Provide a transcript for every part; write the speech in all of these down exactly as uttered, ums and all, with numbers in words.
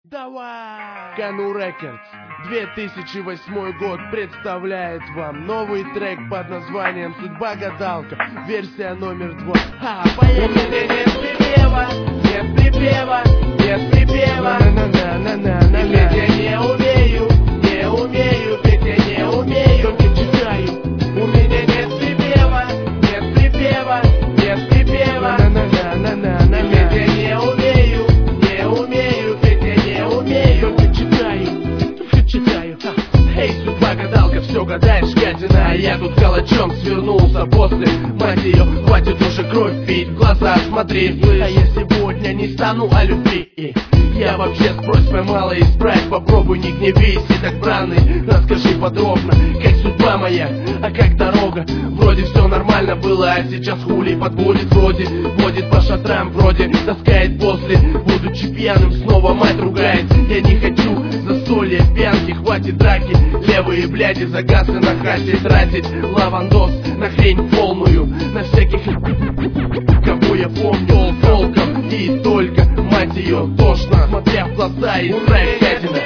Давай! Кану Рекордс, две тысячи восьмой год представляет вам новый трек под названием «Судьба-гадалка», версия номер два. Ха, поехали! У меня нет припева, нет припева, нет припева. На-на-на-на-на-на. И ведь я не умею, не умею, ведь я не умею, только читаю. У меня нет припева, нет припева, нет припева. На-на-на-на-на-на. И ведь я не умею, не умею, ведь я не умею, только читаю, только читаю. Эй, судьба-гадалка, все гадаешь, гадина, а я тут калачом свернулся после, мать ее, хватит уже кровь пить, в глаза смотри. А я сегодня не стану о любви, я вообще с просьбой мало исправить, попробуй не гневись и так бранный, расскажи подробно, как судьба моя, а как дорога. Вроде все нормально было, а сейчас хули подводит, вроде водит по шатрам, вроде таскает после, будучи пьяным, снова мать ругает. Я не хочу застолья, пьянки, хватит драки, левые бляди загасы на хате тратить, лавандос на хрень полную, на всяких, кого я помню, толком и только, мать ее, тошно, смотря в глаза и трек гадина.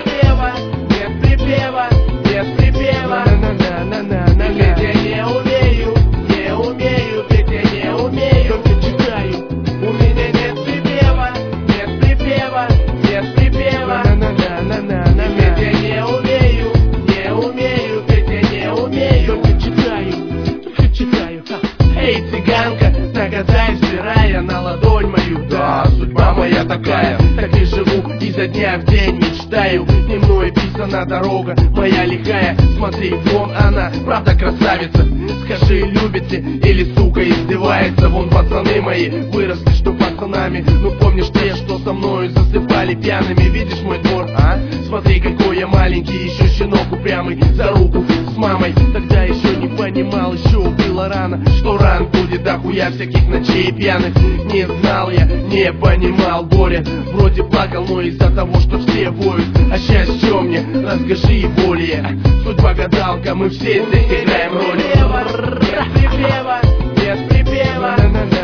Нет припева, нет припева, на-на-на-на-на-на. Ведь я не умею, не умею, ведь я не умею, только читаю. У меня нет припева, нет припева, нет припева, на-на-на-на-на-на. Ведь я не умею, не умею, ведь я не умею, только читаю, только читаю. Эй, цыганка, нагадай, сбирая на ладонь мою, да, судьба моя такая, так и живу изо дня в день, мечтаю, не мной писана дорога моя лихая, смотри, вон она, правда красавица, скажи, любите или, сука, издевается, вон пацаны мои выросли, что пацанами, ну помнишь те, что со мною засыпали пьяными, видишь мой двор, а? Смотри, какой я маленький, еще щенок упрямый, за руку с мамой, тогда еще не понимал, еще было рано, что ран будет дохуя всяких ночей пьяных, не знал я, не понимал горя, вроде плакал, но из-за того, что все воют, а счастье мне, расскажи более, судьба-гадалка, мы все здесь играем роль. Без припева, без припева, без припева.